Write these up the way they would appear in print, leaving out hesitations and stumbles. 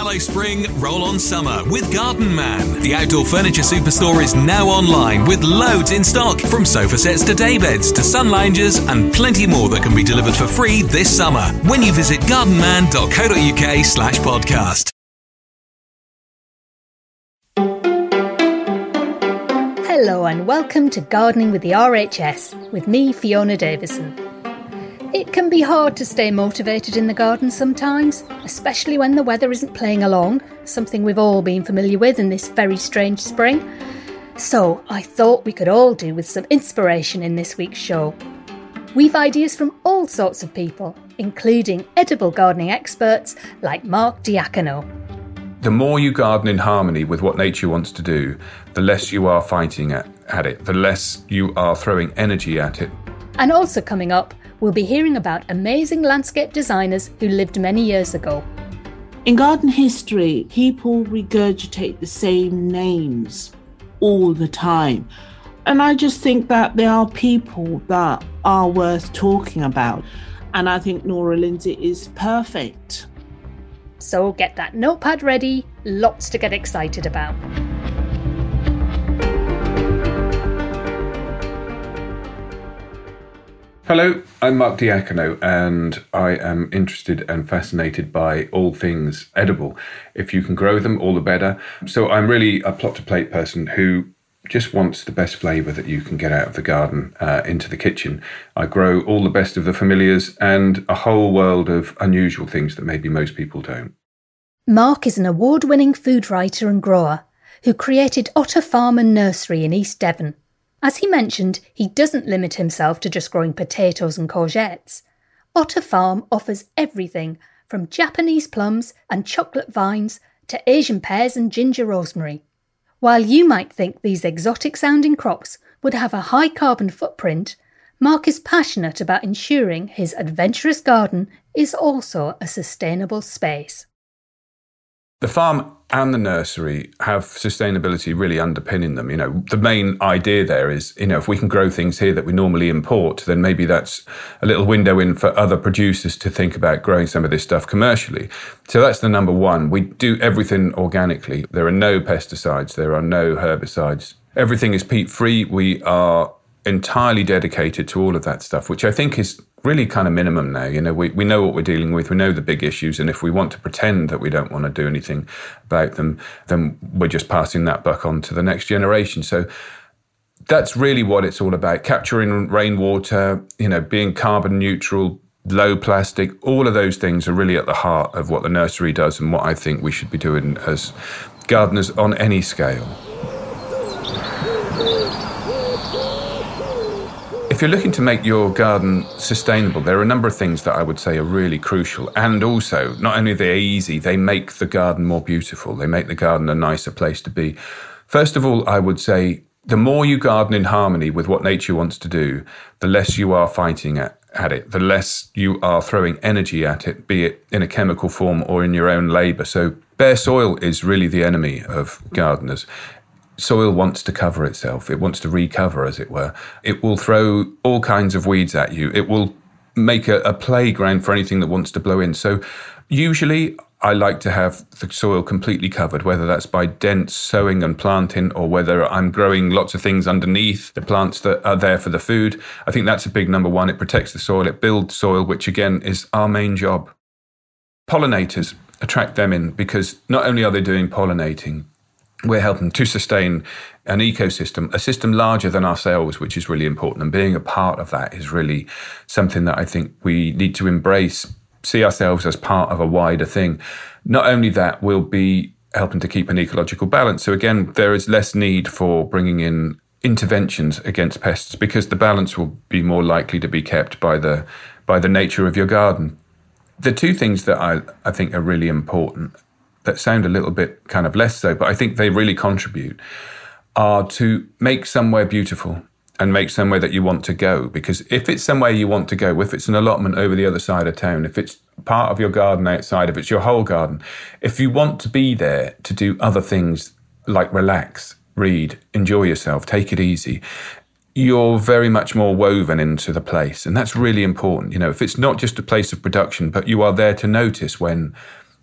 Hello spring, roll on summer with Garden Man. The outdoor furniture superstore is now online with loads in stock, from sofa sets to daybeds to sun loungers and plenty more that can be delivered for free this summer when you visit gardenman.co.uk/podcast. Hello and welcome to Gardening with the RHS with me, Fiona Davison. It can be hard to stay motivated in the garden sometimes, especially when the weather isn't playing along, something we've all been familiar with in this very strange spring. So I thought we could all do with some inspiration in this week's show. We've ideas from all sorts of people, including edible gardening experts like Mark Diacono. The more you garden in harmony with what nature wants to do, the less you are fighting at it, the less you are throwing energy at it. And also coming up, we'll be hearing about amazing landscape designers who lived many years ago. In garden history, people regurgitate the same names all the time. And I just think that there are people that are worth talking about. And I think Nora Lindsay is perfect. So get that notepad ready, lots to get excited about. Hello, I'm Mark Diacono, and I am interested and fascinated by all things edible. If you can grow them, all the better. So I'm really a plot to plate person who just wants the best flavour that you can get out of the garden into the kitchen. I grow all the best of the familiars and a whole world of unusual things that maybe most people don't. Mark is an award-winning food writer and grower who created Otter Farm and Nursery in East Devon. As he mentioned, he doesn't limit himself to just growing potatoes and courgettes. Otter Farm offers everything from Japanese plums and chocolate vines to Asian pears and ginger rosemary. While you might think these exotic-sounding crops would have a high carbon footprint, Mark is passionate about ensuring his adventurous garden is also a sustainable space. The farm and the nursery have sustainability really underpinning them. You know, the main idea there is, if we can grow things here that we normally import, then maybe that's a little window in for other producers to think about growing some of this stuff commercially. So that's the number one. We do everything organically. There are no pesticides. There are no herbicides. Everything is peat-free. We are entirely dedicated to all of that stuff, which I think is really kind of minimum now. We know what we're dealing with. We know the big issues. And if we want to pretend that we don't want to do anything about them, then we're just passing that buck on to the next generation. So that's really what it's all about. Capturing rainwater, being carbon neutral, low plastic, all of those things are really at the heart of what the nursery does and what I think we should be doing as gardeners on any scale. If you're looking to make your garden sustainable, there are a number of things that I would say are really crucial. And also, not only are they easy, they make the garden more beautiful. They make the garden a nicer place to be. First of all, I would say the more you garden in harmony with what nature wants to do, the less you are fighting at it, the less you are throwing energy at it, be it in a chemical form or in your own labour. So bare soil is really the enemy of gardeners. Soil wants to cover itself. It wants to recover, as it were. It will throw all kinds of weeds at you. It will make a playground for anything that wants to blow in. So usually I like to have the soil completely covered, whether that's by dense sowing and planting or whether I'm growing lots of things underneath the plants that are there for the food. I think that's a big number one. It protects the soil. It builds soil, which again is our main job. Pollinators, attract them in because not only are they doing pollinating, we're helping to sustain an ecosystem, a system larger than ourselves, which is really important. And being a part of that is really something that I think we need to embrace, see ourselves as part of a wider thing. Not only that, we'll be helping to keep an ecological balance. So again, there is less need for bringing in interventions against pests because the balance will be more likely to be kept by the nature of your garden. The two things that I think are really important that sound a little bit kind of less so, but I think they really contribute, are to make somewhere beautiful and make somewhere that you want to go. Because if it's somewhere you want to go, if it's an allotment over the other side of town, if it's part of your garden outside, if it's your whole garden, if you want to be there to do other things like relax, read, enjoy yourself, take it easy, you're very much more woven into the place. And that's really important. If it's not just a place of production, but you are there to notice when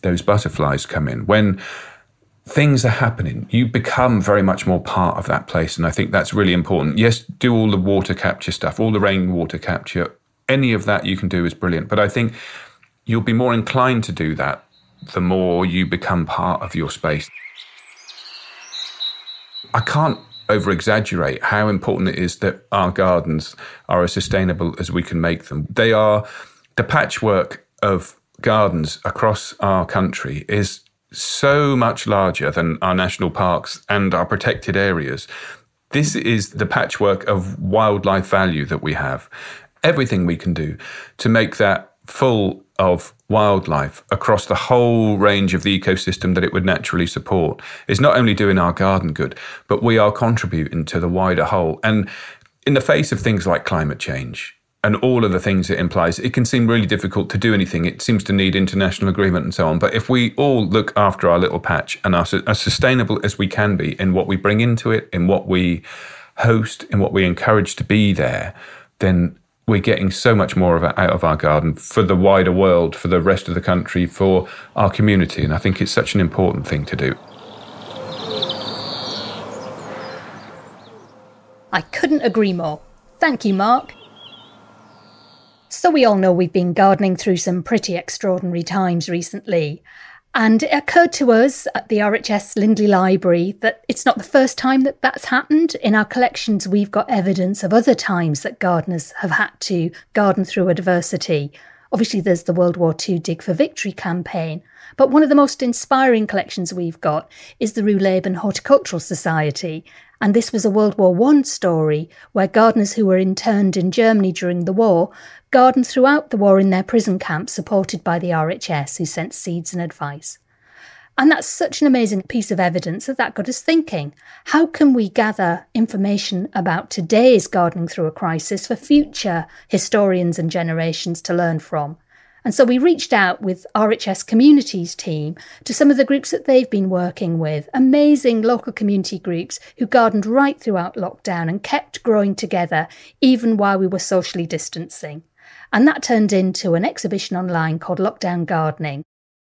those butterflies come in, when things are happening, you become very much more part of that place. And I think that's really important. Yes, do all the water capture stuff, all the rainwater capture, any of that you can do is brilliant. But I think you'll be more inclined to do that the more you become part of your space. I can't over-exaggerate how important it is that our gardens are as sustainable as we can make them. They are, the patchwork of gardens across our country is so much larger than our national parks and our protected areas. This is the patchwork of wildlife value that we have. Everything we can do to make that full of wildlife across the whole range of the ecosystem that it would naturally support is not only doing our garden good, but we are contributing to the wider whole. And in the face of things like climate change and all of the things it implies, it can seem really difficult to do anything. It seems to need international agreement and so on. But if we all look after our little patch and are as sustainable as we can be in what we bring into it, in what we host, in what we encourage to be there, then we're getting so much more of it out of our garden for the wider world, for the rest of the country, for our community. And I think it's such an important thing to do. I couldn't agree more. Thank you, Mark. So we all know we've been gardening through some pretty extraordinary times recently. And it occurred to us at the RHS Lindley Library that it's not the first time that that's happened. In our collections, we've got evidence of other times that gardeners have had to garden through adversity. Obviously, there's the World War II Dig for Victory campaign. But one of the most inspiring collections we've got is the Ruhleben Horticultural Society. And this was a World War I story where gardeners who were interned in Germany during the war gardened throughout the war in their prison camps, supported by the RHS, who sent seeds and advice. And that's such an amazing piece of evidence that got us thinking, how can we gather information about today's gardening through a crisis for future historians and generations to learn from? And so we reached out with RHS Communities team to some of the groups that they've been working with, amazing local community groups who gardened right throughout lockdown and kept growing together even while we were socially distancing. And that turned into an exhibition online called Lockdown Gardening.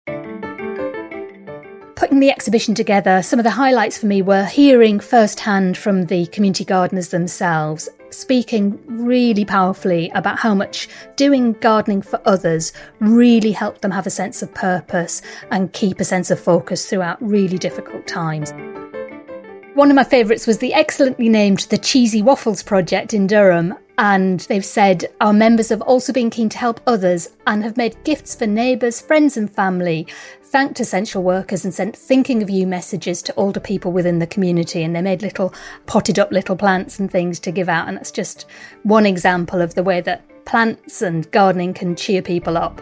Putting the exhibition together, some of the highlights for me were hearing firsthand from the community gardeners themselves, speaking really powerfully about how much doing gardening for others really helped them have a sense of purpose and keep a sense of focus throughout really difficult times. One of my favourites was the excellently named The Cheesy Waffles Project in Durham. And they've said, our members have also been keen to help others and have made gifts for neighbours, friends and family, thanked essential workers and sent thinking of you messages to older people within the community. And they made little potted up little plants and things to give out. And that's just one example of the way that plants and gardening can cheer people up.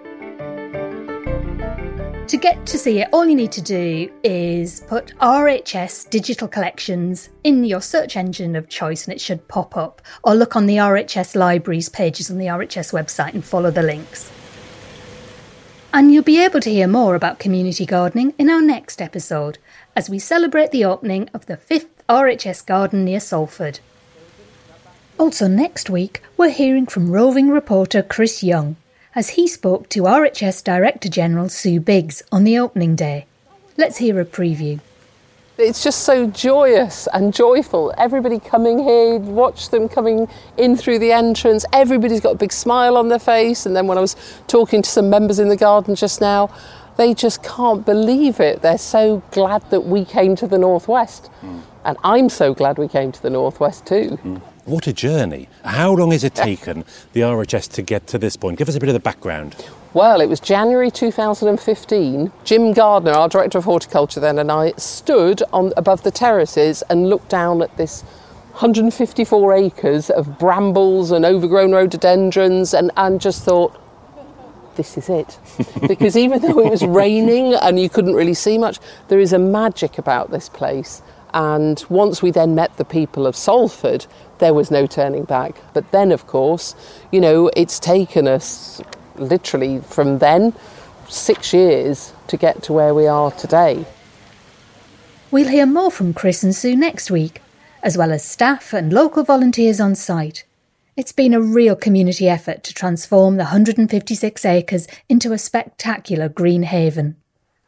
To get to see it, all you need to do is put RHS Digital Collections in your search engine of choice and it should pop up, or look on the RHS Libraries pages on the RHS website and follow the links. And you'll be able to hear more about community gardening in our next episode, as we celebrate the opening of the 5th RHS garden near Salford. Also next week, we're hearing from roving reporter Chris Young, as he spoke to RHS Director-General Sue Biggs on the opening day. Let's hear a preview. It's just so joyous and joyful. Everybody coming here, watch them coming in through the entrance. Everybody's got a big smile on their face. And then when I was talking to some members in the garden just now, they just can't believe it. They're so glad that we came to the Northwest. And I'm so glad we came to the Northwest too. What a journey. How long has it taken the RHS to get to this point? Give us a bit of the background. Well, it was January 2015. Jim Gardner, our Director of Horticulture then, and I stood above the terraces and looked down at this 154 acres of brambles and overgrown rhododendrons and just thought, this is it. Because even though it was raining and you couldn't really see much, there is a magic about this place. And once we then met the people of Salford, there was no turning back. But then, of course, you know, it's taken us literally from then 6 years to get to where we are today. We'll hear more from Chris and Sue next week, as well as staff and local volunteers on site. It's been a real community effort to transform the 156 acres into a spectacular green haven.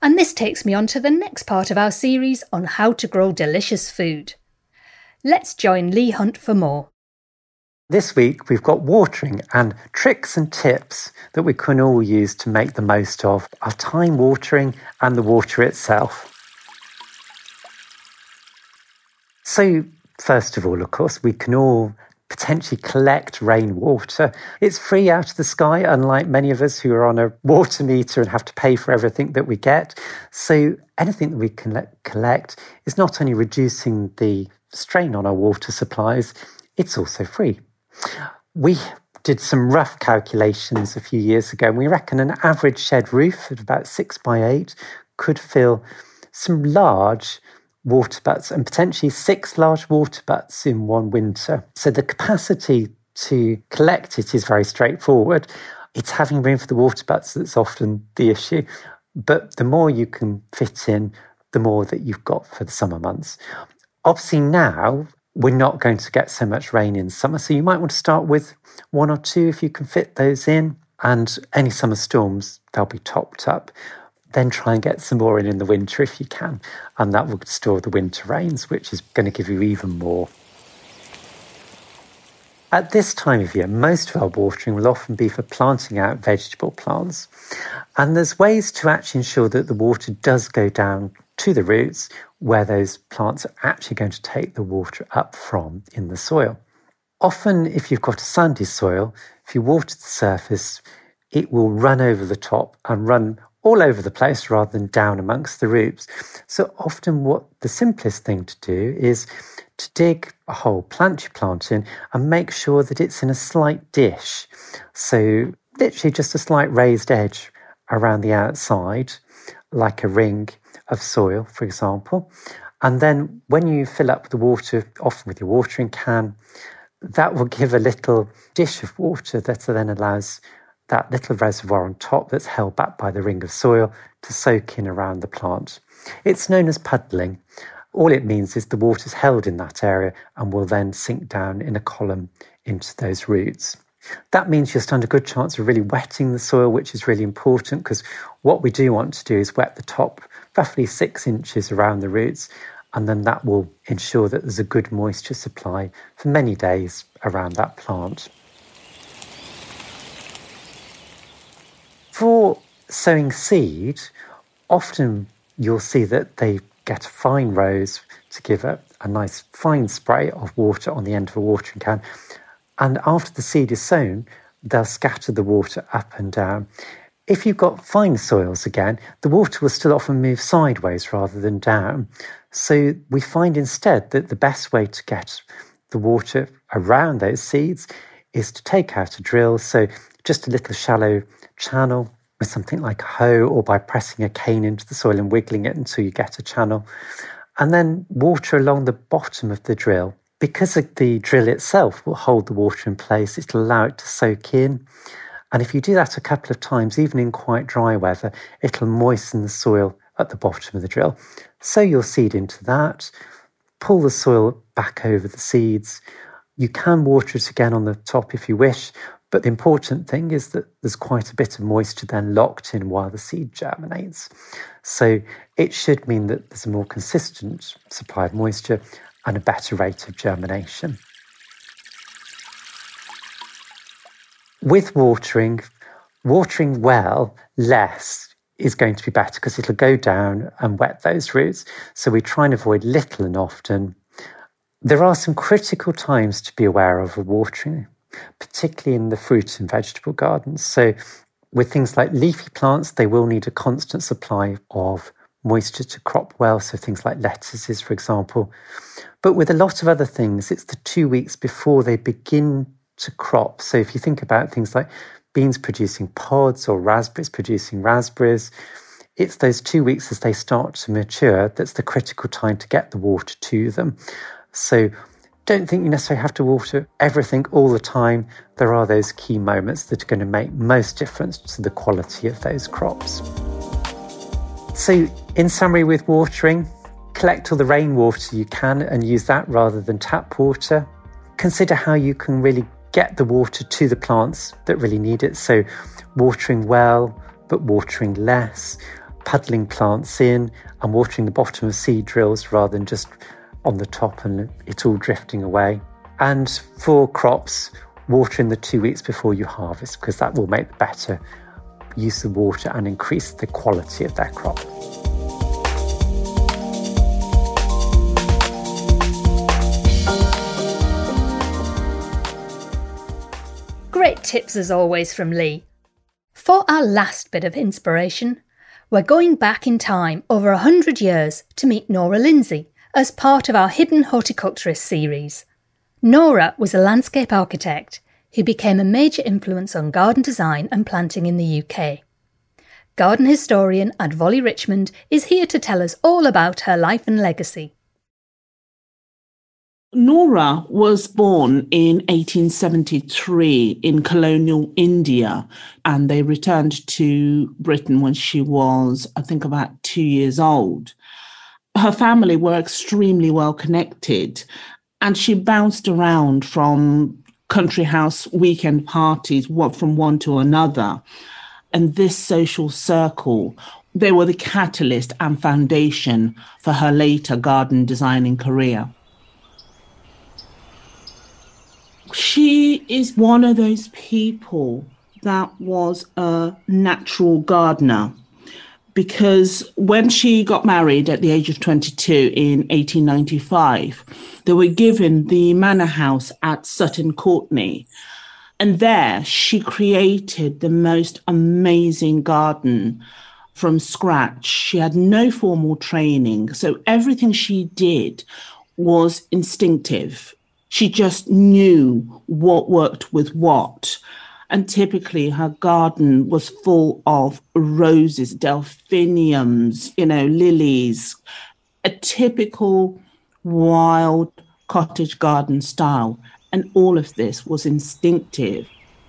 And this takes me on to the next part of our series on how to grow delicious food. Let's join Lee Hunt for more. This week we've got watering and tricks and tips that we can all use to make the most of our time watering and the water itself. So first of all, of course, we can all potentially collect rainwater. It's free out of the sky, unlike many of us who are on a water meter and have to pay for everything that we get. So anything that we can collect is not only reducing the strain on our water supplies, it's also free. We did some rough calculations a few years ago, and we reckon an average shed roof at about 6 by 8 could fill some large water butts and potentially 6 large water butts in one winter. So the capacity to collect it is very straightforward. It's having room for the water butts that's often the issue. But the more you can fit in, the more that you've got for the summer months. Obviously now, we're not going to get so much rain in summer, so you might want to start with 1 or 2 if you can fit those in. And any summer storms, they'll be topped up. Then try and get some more in the winter if you can, and that will store the winter rains, which is going to give you even more. At this time of year, most of our watering will often be for planting out vegetable plants. And there's ways to actually ensure that the water does go down to the roots where those plants are actually going to take the water up from in the soil. Often, if you've got a sandy soil, if you water the surface, it will run over the top and run all over the place rather than down amongst the roots. So often what the simplest thing to do is to dig a hole, plant your plant in, and make sure that it's in a slight dish. So literally just a slight raised edge around the outside, like a ring of soil, for example. And then when you fill up the water, often with your watering can, that will give a little dish of water that then allows that little reservoir on top that's held back by the ring of soil to soak in around the plant. It's known as puddling. All it means is the water's held in that area and will then sink down in a column into those roots. That means you stand a good chance of really wetting the soil, which is really important, because what we do want to do is wet the top roughly 6 inches around the roots, and then that will ensure that there's a good moisture supply for many days around that plant. For sowing seed, often you'll see that they get a fine rose to give a nice fine spray of water on the end of a watering can. And after the seed is sown, they'll scatter the water up and down. If you've got fine soils again, the water will still often move sideways rather than down. So we find instead that the best way to get the water around those seeds is to take out a drill, so just a little shallow channel with something like a hoe, or by pressing a cane into the soil and wiggling it until you get a channel, and then water along the bottom of the drill. Because the drill itself will hold the water in place, it'll allow it to soak in. And if you do that a couple of times, even in quite dry weather, it'll moisten the soil at the bottom of the drill. Sow your seed into that, pull the soil back over the seeds. You can water it again on the top if you wish, but the important thing is that there's quite a bit of moisture then locked in while the seed germinates. So it should mean that there's a more consistent supply of moisture and a better rate of germination. With watering well, less is going to be better because it'll go down and wet those roots. So we try and avoid little and often. There are some critical times to be aware of watering, particularly in the fruit and vegetable gardens. So with things like leafy plants, they will need a constant supply of moisture to crop well, so things like lettuces, for example. But with a lot of other things, it's the 2 weeks before they begin to crop. So if you think about things like beans producing pods or raspberries producing raspberries, it's those 2 weeks as they start to mature that's the critical time to get the water to them. So don't think you necessarily have to water everything all the time. There are those key moments that are going to make most difference to the quality of those crops. So in summary, with watering, collect all the rainwater you can and use that rather than tap water. Consider how you can really get the water to the plants that really need it. So watering well, but watering less. puddling plants in and watering the bottom of seed drills rather than just on the top and it all drifting away. And for crops, watering the 2 weeks before you harvest, because that will make better use of water and increase the quality of their crop. Great tips as always from Lee. For our last bit of inspiration, we're going back in time over 100 years to meet Nora Lindsay as part of our Hidden Horticulturist series. Nora was a landscape architect who became a major influence on garden design and planting in the UK. Garden historian Advolly Richmond is here to tell us all about her life and legacy. Nora was born in 1873 in colonial India, and they returned to Britain when she was, I think, about 2 years old. Her family were extremely well connected, and she bounced around from country house weekend parties, from one to another. And this social circle, they were the catalyst and foundation for her later garden designing career. She is one of those people that was a natural gardener, because when she got married at the age of 22 in 1895, they were given the manor house at Sutton Courtenay. And there she created the most amazing garden from scratch. She had no formal training, so everything she did was instinctive. She just knew what worked with what. And typically her garden was full of roses, delphiniums, lilies, a typical wild cottage garden style. And all of this was instinctive.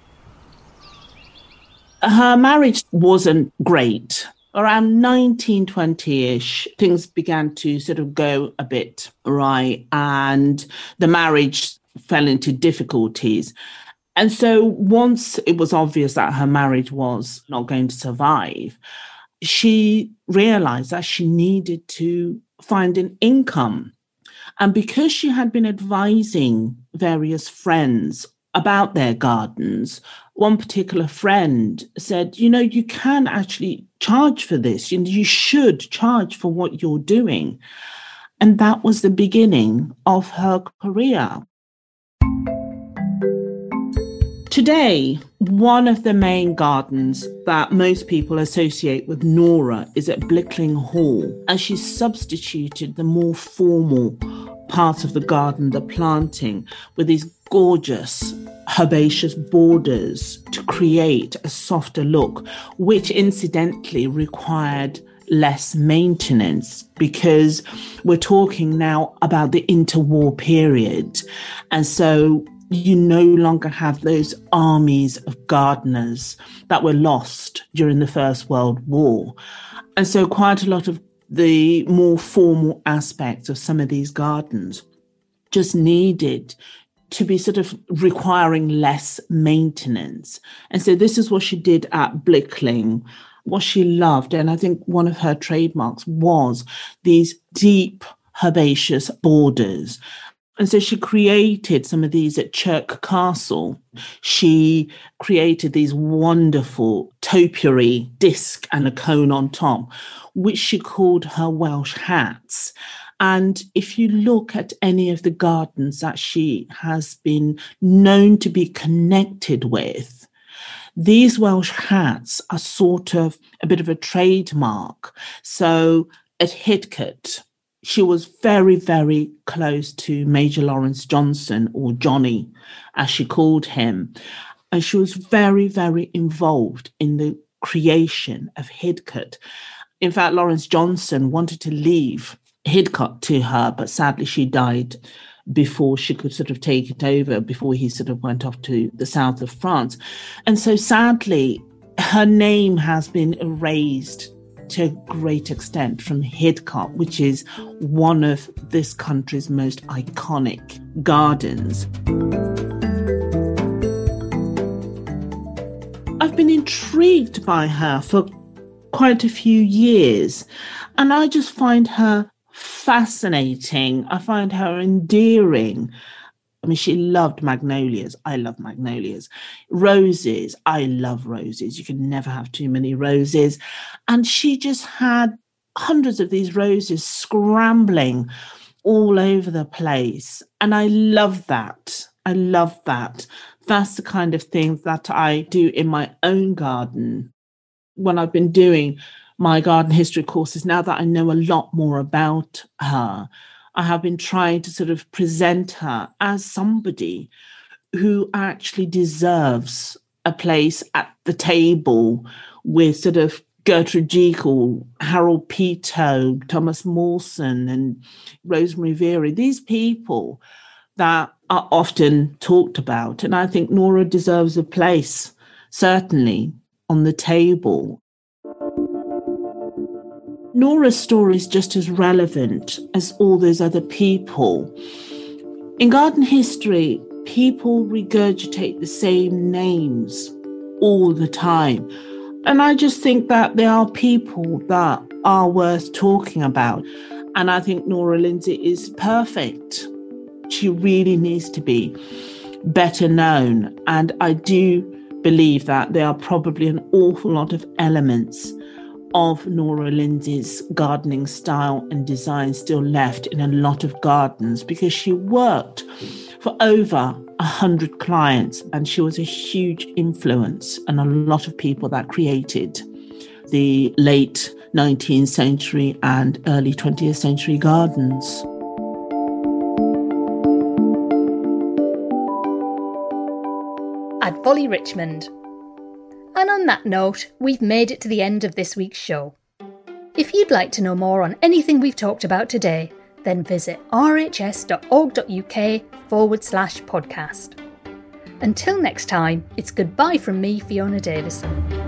Her marriage wasn't great. Around 1920-ish, things began to sort of go a bit awry, and the marriage fell into difficulties. And so once it was obvious that her marriage was not going to survive, she realized that she needed to find an income. And because she had been advising various friends about their gardens, one particular friend said, you can actually charge for this. You should charge for what you're doing. And that was the beginning of her career. Today, one of the main gardens that most people associate with Nora is at Blickling Hall, and she substituted the more formal parts of the garden, the planting, with these gorgeous herbaceous borders to create a softer look, which incidentally required less maintenance, because we're talking now about the interwar period. And so you no longer have those armies of gardeners that were lost during the First World War. And so quite a lot of the more formal aspects of some of these gardens just needed to be sort of requiring less maintenance. And so this is what she did at Blickling, what she loved. And I think one of her trademarks was these deep herbaceous borders. And so she created some of these at Chirk Castle. She created these wonderful topiary disc and a cone on top, which she called her Welsh hats. And if you look at any of the gardens that she has been known to be connected with, these Welsh hats are sort of a bit of a trademark. So at Hidcote, she was very, very close to Major Lawrence Johnson, or Johnny, as she called him. And she was very, very involved in the creation of Hidcote. In fact, Lawrence Johnson wanted to leave Hidcote to her, but sadly she died before she could sort of take it over, before he sort of went off to the south of France. And so sadly, her name has been erased to a great extent from Hidcote, which is one of this country's most iconic gardens. I've been intrigued by her for quite a few years. And I just find her fascinating. I find her endearing. I mean, she loved magnolias. I love magnolias. Roses. I love roses. You can never have too many roses. And she just had hundreds of these roses scrambling all over the place. And I love that. I love that. That's the kind of thing that I do in my own garden. When I've been doing my garden history courses, now that I know a lot more about her, I have been trying to sort of present her as somebody who actually deserves a place at the table with sort of Gertrude Jekyll, Harold Peto, Thomas Mawson, and Rosemary Vera. These people that are often talked about. And I think Nora deserves a place, certainly, on the table. Nora's story is just as relevant as all those other people. In garden history, people regurgitate the same names all the time. And I just think that there are people that are worth talking about. And I think Nora Lindsay is perfect. She really needs to be better known. And I do believe that there are probably an awful lot of elements of Nora Lindsay's gardening style and design still left in a lot of gardens, because she worked for over 100 clients and she was a huge influence on a lot of people that created the late 19th century and early 20th century gardens. At Volley Richmond. And on that note, we've made it to the end of this week's show. If you'd like to know more on anything we've talked about today, then visit rhs.org.uk/podcast. Until next time, it's goodbye from me, Fiona Davison.